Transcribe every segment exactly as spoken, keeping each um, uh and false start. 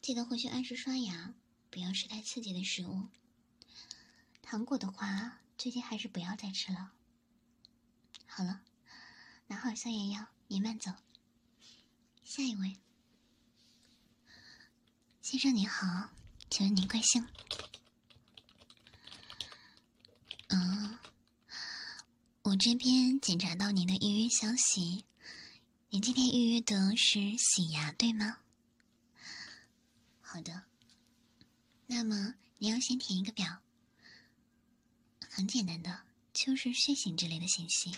记得回去按时刷牙，不要吃太刺激的食物。糖果的话，最近还是不要再吃了。好了，拿好消炎药，你慢走。下一位，先生您好，请问您贵姓？嗯，我这边检查到您的预约消息，您今天预约的是洗牙，对吗？好的，那么你要先填一个表，很简单的，就是血型之类的信息。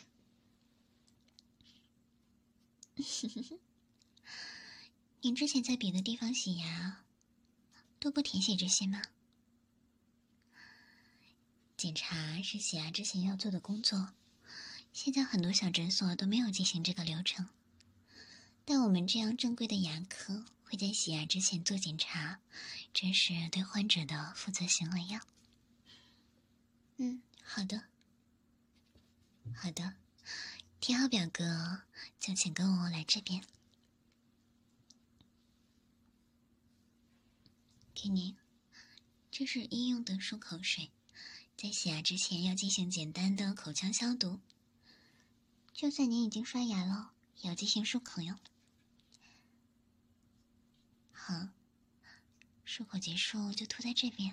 您之前在别的地方洗牙，都不填写这些吗？检查是洗牙之前要做的工作，现在很多小诊所都没有进行这个流程，但我们这样正规的牙科会在洗牙之前做检查，这是对患者的负责行为呀。嗯，好的，好的，填好表格就请跟我来这边。给您，这是医用的漱口水，在洗牙之前要进行简单的口腔消毒。就算您已经刷牙了，也要进行漱口哟。好，漱口结束就涂在这边，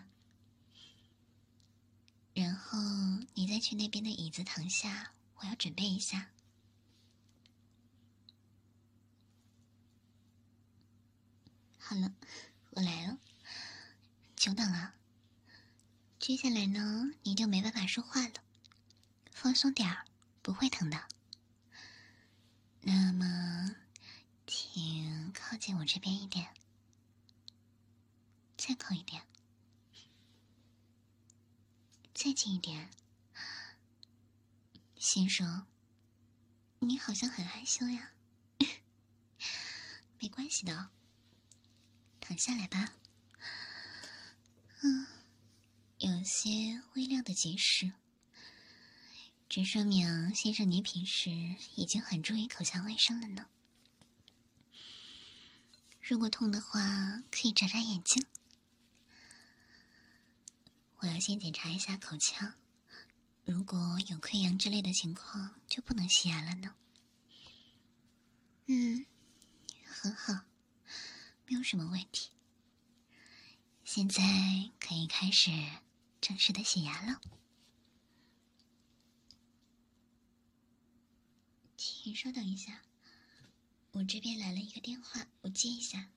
然后你再去那边的椅子躺下，我要准备一下。好了，我来了，久等了。接下来呢，你就没办法说话了，放松点儿，不会疼的。那么，请靠近我这边一点，再靠一点，再近一点。先生，你好像很害羞呀。没关系的，躺下来吧。嗯，有些微量的结石，这说明先生您平时已经很注意口腔卫生了呢。如果痛的话，可以眨眨眼睛。我要先检查一下口腔，如果有溃疡之类的情况，就不能洗牙了呢。嗯，很好，没有什么问题。现在可以开始正式的洗牙了。请稍等一下，我这边来了一个电话，我接一下。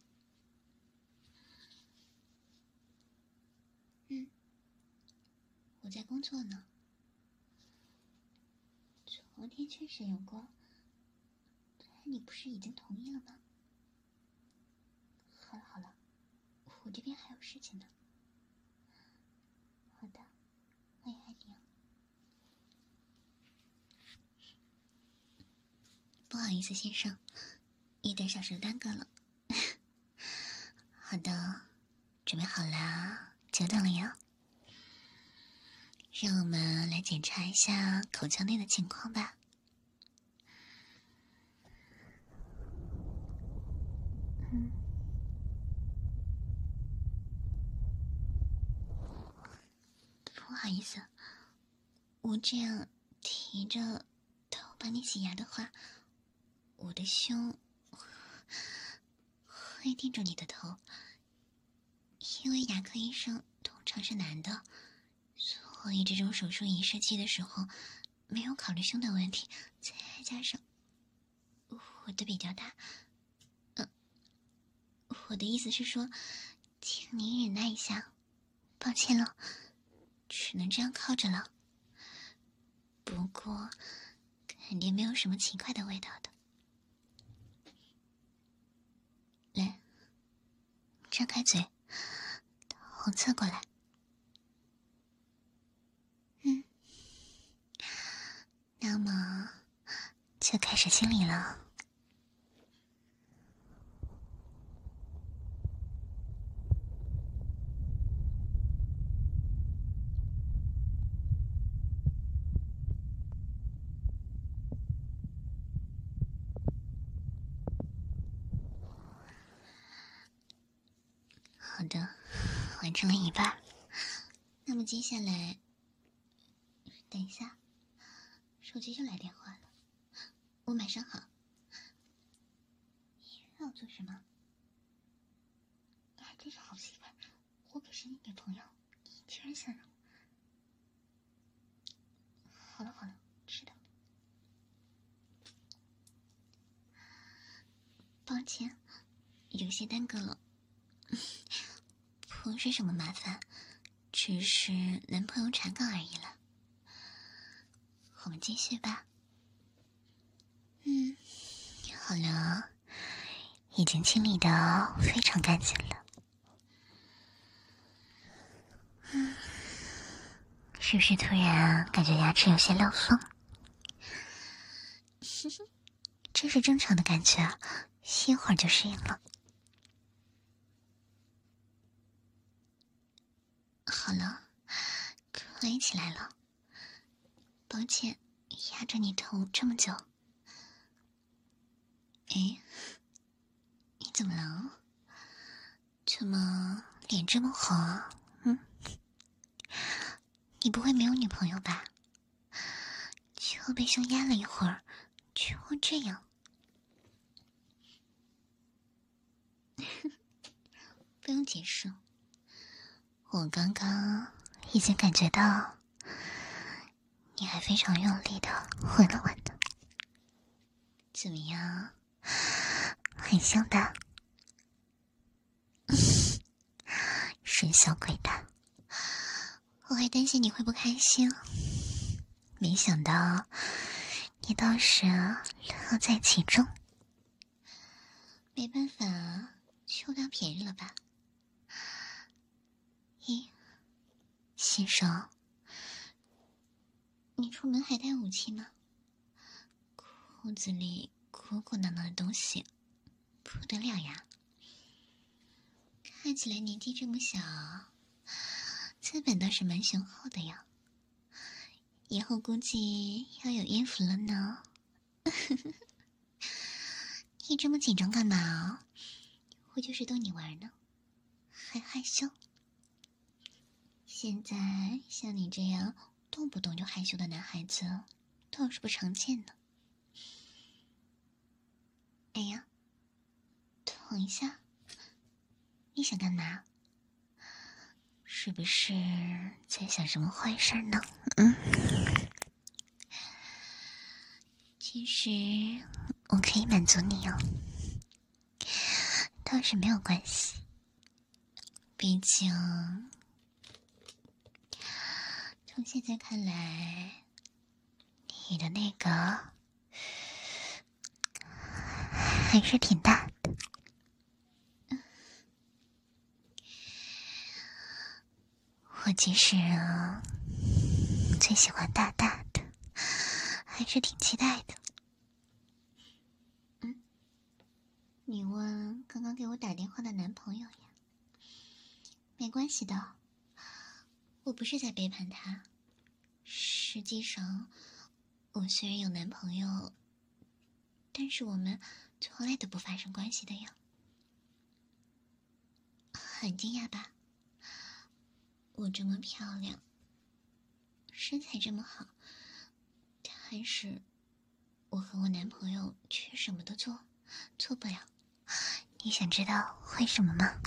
嗯，我在工作呢。昨天确实有过，你不是已经同意了吗？好了好了，我这边还有事情呢。好的，我也爱你哦。不好意思，先生，一点小事耽搁了。好的，准备好了，久等了哟。让我们来检查一下口腔内的情况吧。嗯，不好意思，我这样提着头帮你洗牙的话，我的胸会定住你的头，因为牙科医生通常是男的，所以这种手术仪设计的时候没有考虑胸的问题，再加上我的比较大，嗯、呃，我的意思是说，请您忍耐一下，抱歉了，只能这样靠着了。不过，肯定没有什么奇怪的味道的。来，张开嘴，头侧过来。嗯，那么就开始清理了。 好的，完成了一半。那么接下来，等一下，手机就来电话了，我马上好。你让我做什么？还真是好媳妇，我可是你女朋友，你居然想让我……好了好了，知道了。抱歉，有些耽搁了，不是什么麻烦，只是男朋友查岗而已了。我们继续吧。嗯，好了，已经清理的非常干净了。嗯，是不是突然感觉牙齿有些漏风？这是正常的感觉啊，歇会儿就适应了。好了，可以起来了。抱歉，压着你头这么久。哎，你怎么了？怎么脸这么红啊？嗯，你不会没有女朋友吧？就被胸压了一会儿，就会这样。不用解释，我刚刚已经感觉到你还非常用力的吻了吻的。怎么样？很香的。是小鬼蛋，我还担心你会不开心，没想到你倒是乐在其中。没办法，就当便宜了吧。咦，先生，你出门还带武器吗？裤子里鼓鼓囊囊的东西，不得了呀！看起来年纪这么小，资本倒是蛮雄厚的呀。以后估计要有音符了呢。你这么紧张干嘛？我就是逗你玩呢，还害羞。现在像你这样动不动就害羞的男孩子，倒是不常见呢。哎呀，等一下，你想干嘛？是不是在想什么坏事呢？嗯，其实我可以满足你哦，倒是没有关系。毕竟从现在看来，你的那个还是挺大的。我其实啊，最喜欢大大的，还是挺期待的。嗯，你问刚刚给我打电话的男朋友呀？没关系的，我不是在背叛他。实际上，我虽然有男朋友，但是我们从来都不发生关系的呀。很惊讶吧？我这么漂亮，身材这么好，但是我和我男朋友却什么都做做不了。你想知道为什么吗？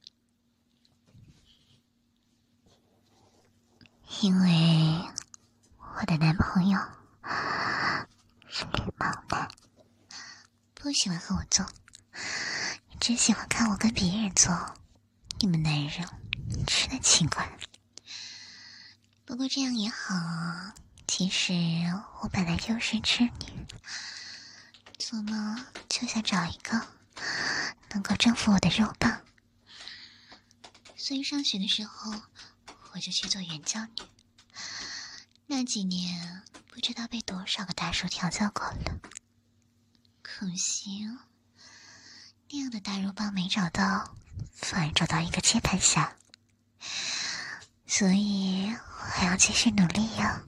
因为我的男朋友是绿帽男，不喜欢和我做，只喜欢看我跟别人做。你们男人真的奇怪。不过这样也好，其实我本来就是痴女，做梦就想找一个能够征服我的肉棒。所以上学的时候我就去做援交女，那几年不知道被多少个大叔调教过了，可惜那样的大肉棒没找到，反而找到一个接盘侠，所以我还要继续努力呀。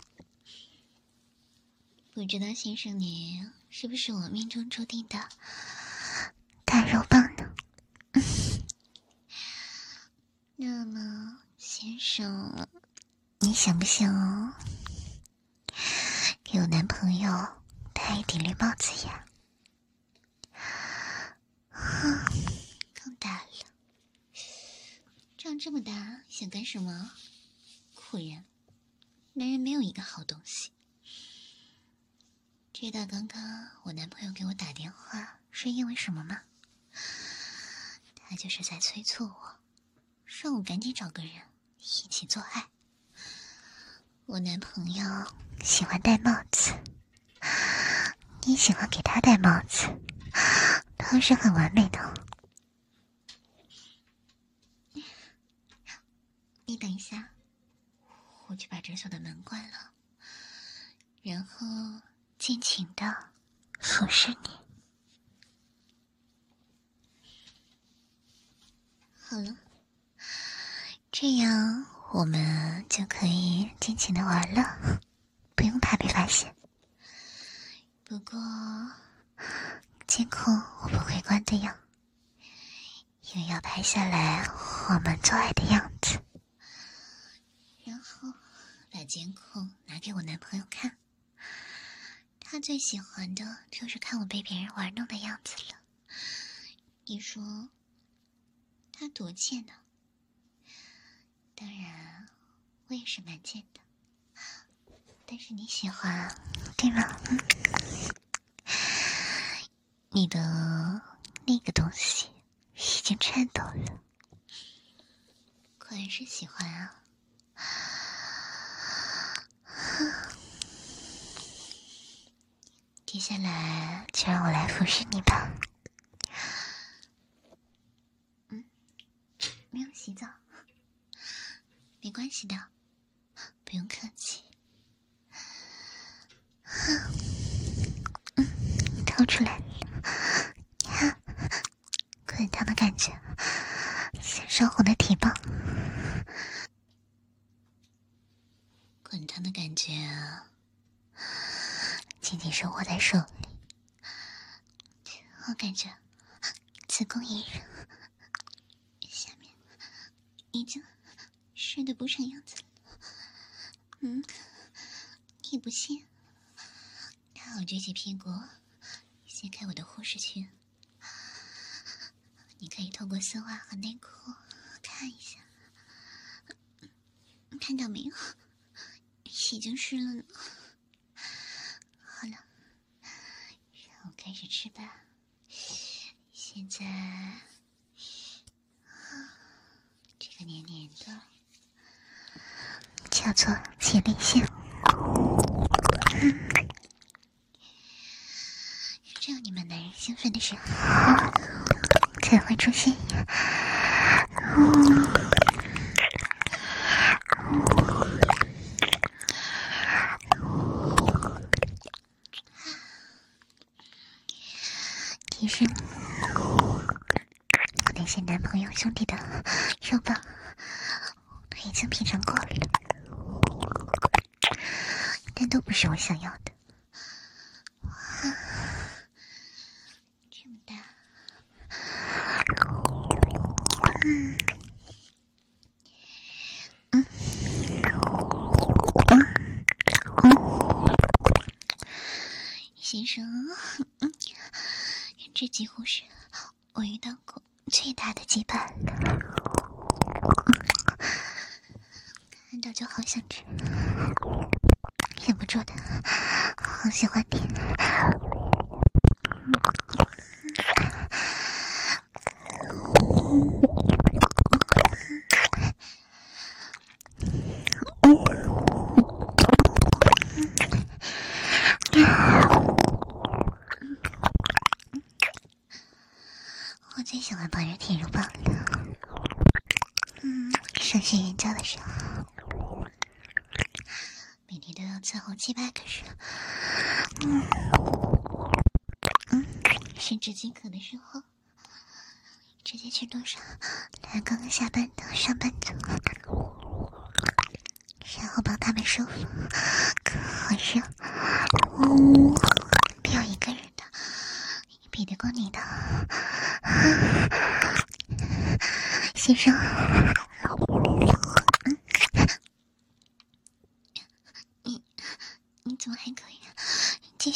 不知道先生您是不是我命中注定的大肉棒呢？ 生，你想不想给我男朋友戴一顶绿帽子呀？够大了，长这么大想干什么？果然，男人没有一个好东西。知道刚刚我男朋友给我打电话是因为什么吗？他就是在催促我，让我赶紧找个人一起做爱。我男朋友喜欢戴帽子，你喜欢给他戴帽子，都是很完美的。你等一下，我去把诊所的门关了，然后尽情的服侍你。好了，这样我们就可以尽情的玩了，不用怕被发现。不过监控我不会关的呀，因为要拍下来我们做爱的样子，然后把监控拿给我男朋友看。他最喜欢的就是看我被别人玩弄的样子了。你说他多贱呢？当然我也是蛮贱的，但是你喜欢对吗？嗯，你的那个东西已经颤抖了，果然是喜欢啊。接下来就让我来服侍你吧。嗯，没有洗澡，没关系的，不用客气。嗯，掏出来了，看，滚烫的感觉，像烧红的铁棒。滚烫的感觉啊，仅仅是握在手里，我感觉子宫一热，下面已经湿得不成样子了。嗯，你不信？那我撅起屁股，掀开我的护士裙，你可以透过丝袜和内裤看一下，看到没有？已经湿了呢。好了，让我开始吃吧。现在，这个黏黏的叫做前列腺。嗯，只有你们男人兴奋的时候才会出现。嗯，其实我那些男朋友兄弟的肉棒都已经品尝过了，但都不是我想要的。哇，这么大。嗯嗯嗯嗯，先生，嗯，这几乎是我遇到过最大的羁绊了，看到就好想吃，忍不住的好喜欢你。我最喜欢帮人舔乳房了。嗯，上学援交的时候，每天都要伺候七八个人。嗯嗯，甚至饥渴的时候，直接去路上来刚刚下班的上班族，然后帮他们收服。可是，嗯，没有一个人的比得过你的。先生，嗯，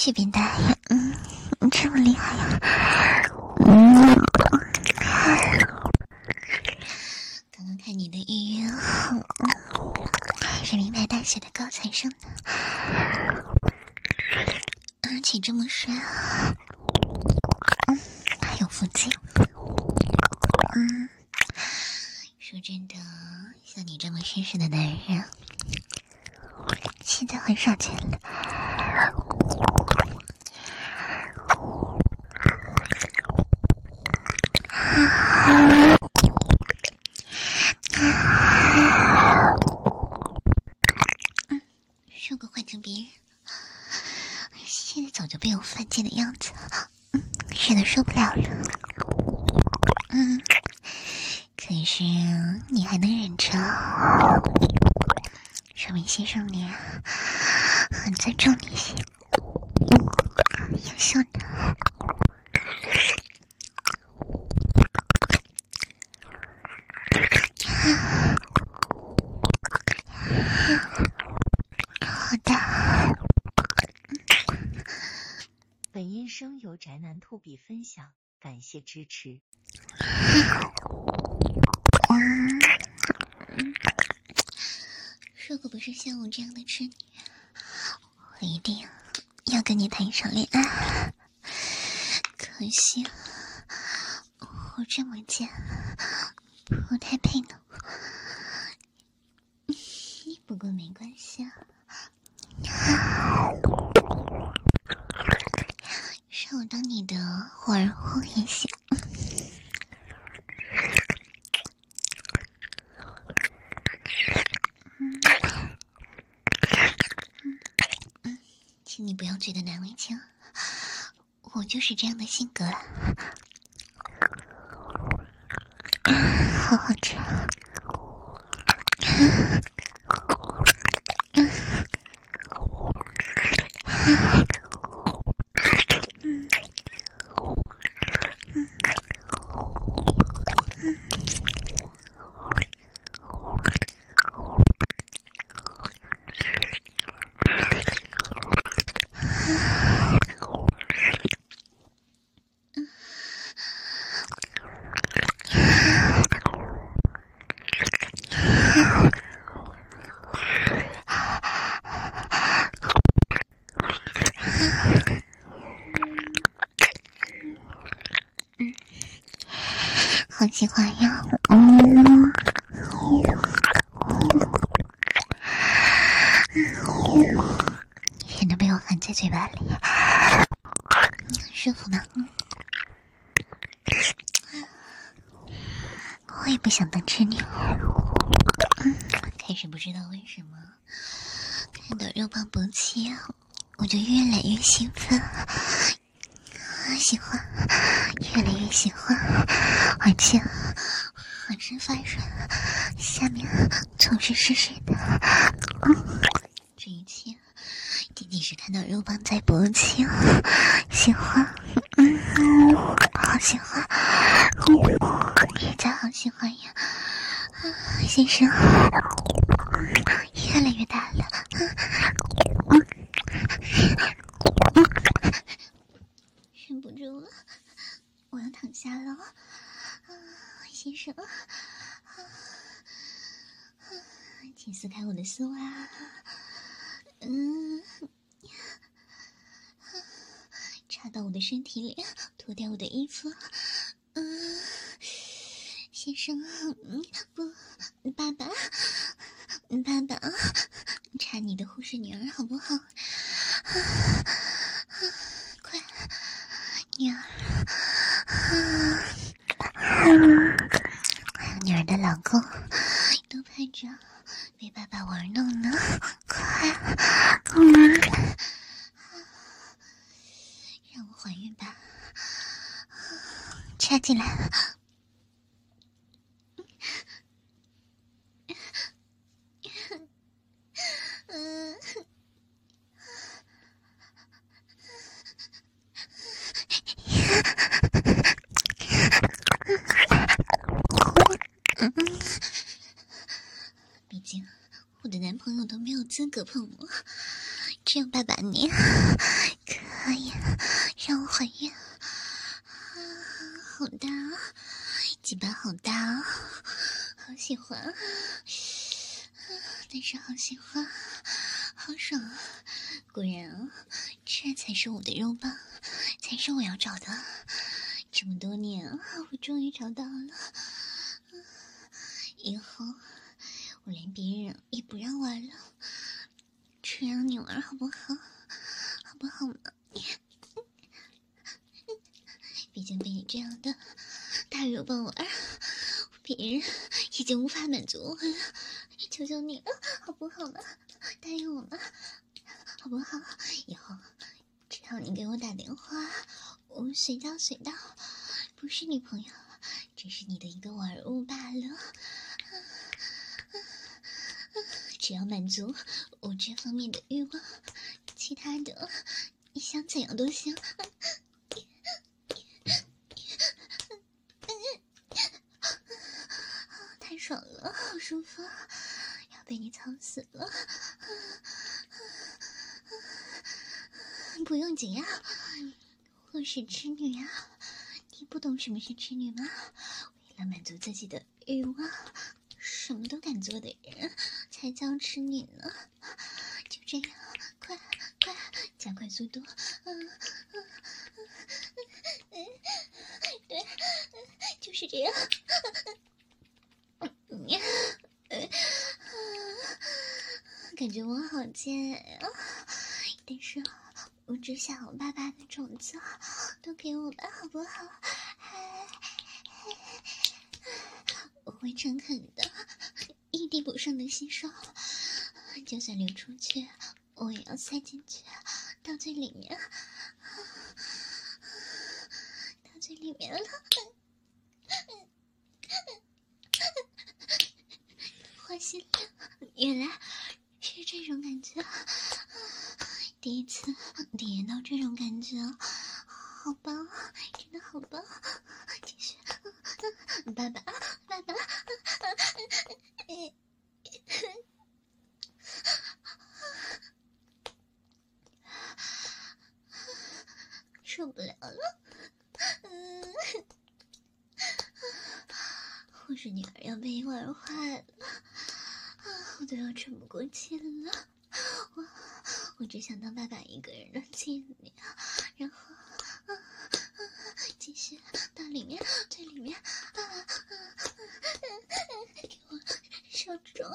是变态呀，嗯，这么厉害呀，嗯，刚刚看你的预约，还是名牌大学的高材生呢，而且这么帅，嗯，还有腹肌，嗯，说真的，像你这么绅士的男人，现在很少见了。说过换成别人，现在早就被我犯贱的样子，嗯，实在受不了了。嗯，可是你还能忍着，说明先生你很尊重女性，优秀的。好的。 本音声由宅男兔比分享，感谢支持。 嗯，如果不是像我这样的痴女，我一定要跟你谈一场恋爱。可惜我这么贱，不太配呢。不过没关系啊，让我当你的活儿后也行。请你不要觉得难为情，我就是这样的性格啊。好好吃。好喜欢呀，嗯，全都被我含在嘴巴里，舒服吗？我也不想当痴女，嗯，开始不知道为什么看到肉棒勃起，我就越来越兴奋，喜欢，越来越喜欢，而且浑身发软，下面总是湿湿的。嗯，这一切仅仅是看到肉棒在勃起，喜欢，嗯，好喜欢，越加好喜欢呀，啊，先生，越来越大了，嗯嗯，忍不住了，我要躺下了，啊，先生，啊，请撕开我的丝袜，嗯，插到我的身体里，脱掉我的衣服，嗯，先生，嗯，不，爸爸，爸爸，插你的护士女儿好不好？啊啊，快，女儿，啊，还有女儿的老公都盼着被爸爸玩弄呢，快，嗯，让我怀孕吧，插进来了。嗯，毕竟我的男朋友都没有资格碰我，只有爸爸你可鸡巴好大啊，好喜欢啊，但是好喜欢，好爽啊！果然啊，这才是我的肉棒，才是我要找的。这么多年啊，我终于找到了。以后我连别人也不让玩了，只让你玩好不好？好不好嘛？毕竟被你这样的大肉棒玩，别人已经无法满足我了。求求你了，好不好嘛？答应我嘛，好不好？以后只要你给我打电话，我随到随到，不是女朋友，只是你的一个玩物罢了。只要满足我这方面的欲望，其他的你想怎样都行。太爽了，好舒服，要被你操死了。不用紧呀，我是痴女呀，你不懂什么是痴女吗？为了满足自己的欲望，什么都敢做的人才叫痴女呢。就这样，快快加快速度。嗯嗯嗯，对，就是这样。感觉我好贱啊！但是我只想我爸爸的种子都给我吧，好不好？我会诚恳的，一滴不剩的吸收，就算流出去，我也要塞进去，到最里面，到最里面了。花心了，原来是这种感觉，第一次体验到这种感觉，好棒，真的好棒！继续，爸爸，爸爸，受不了了，嗯，我是女儿要被玩坏了。我都要喘不过气了，我我只想当爸爸一个人的亲密，然后啊啊继续到里面最里面啊啊给我受肿，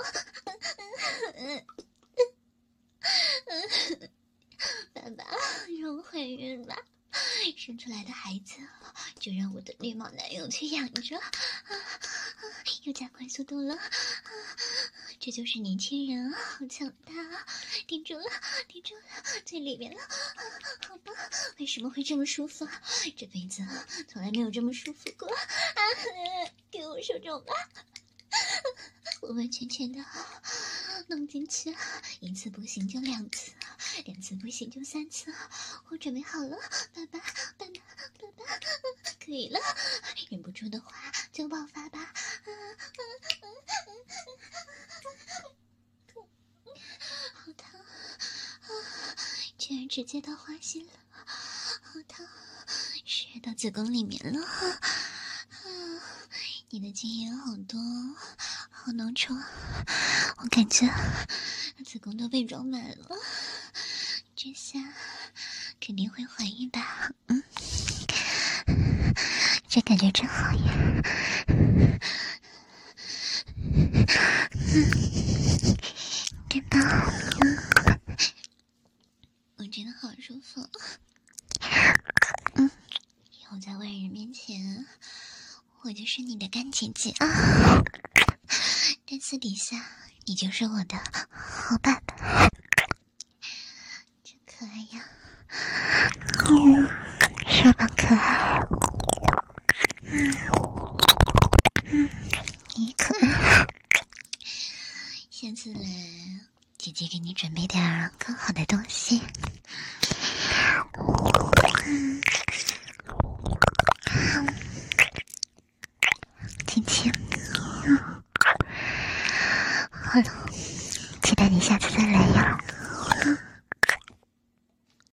爸爸让我怀孕吧，生出来的孩子就让我的绿帽男友去养着，啊啊又加快速度了，啊这就是年轻人啊，好强大啊！顶住了，顶住了，最里面了，啊、好棒！为什么会这么舒服？这辈子从来没有这么舒服过啊！给我手肘吧，完完全全的弄进去，一次不行就两次，两次不行就三次，我准备好了，爸爸，爸爸，爸爸，可以了，忍不住的话就爆发吧，啊啊啊好疼啊！居然直接到花心了，好疼，射到子宫里面了啊！你的精液好多，好浓稠，我感觉子宫都被装满了，这下肯定会怀孕吧？嗯，这感觉真好呀！嗯，真棒！嗯，我真的好舒服。嗯，以后在外人面前，我就是你的干姐姐啊，但私底下你就是我的好爸爸，真可爱呀！嗯，是吧，可爱？嗯嗯，你可爱。下次来，姐姐给你准备点更好的东西。嗯，亲亲。嗯，好了，期待你下次再来呀。